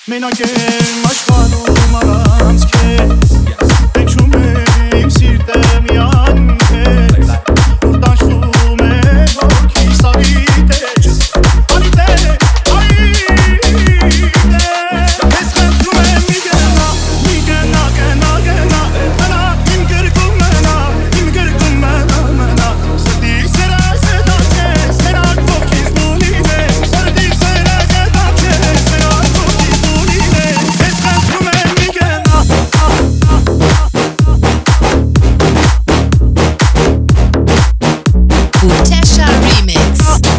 Մենակ եմ աշխարհում առանց քեզ Հեչում եմ սիրտը միայն քեզ Որ տանջվում է ոգիս ավիտեջ Անիտե, այդե Ես խնդրում եմ մի գնա, գնա Մնա, իմ գրկում մնա, մնա Սրտի սերը զետա քեզ, մենակ ոգիս բունին ես Սրտի սերը զետա քեզ, մենակ ոգիս բունին ես Ես խնդրում եմ մի գնա Utesha Remix.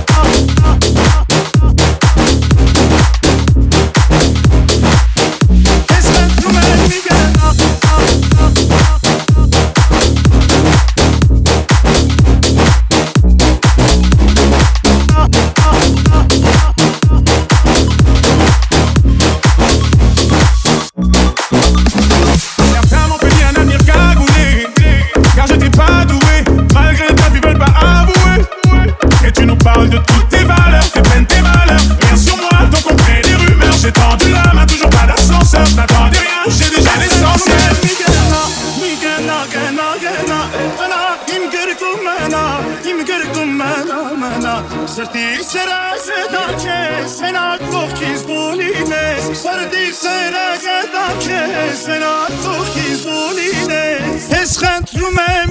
Ես խնդրում եմ մի գնա Certains m'ont fait bien un avenir cagoulé Car je t'ai pas doué Malgré ta vie veulent pas avouer Et tu nous parles de toutes tes valeurs Tes peines, tes malheurs Rien sur moi, donc on crée des rumeurs J'ai tendu la main, toujours pas d'ascenseur N'attendez rien, j'ai déjà l'essentiel Սրտի սերը զետա քեզ, մենակ ոգիս բունին ես Սրտի սերը զետա քեզ, մենակ ոգիս բունին ես Ես խնդրում եմ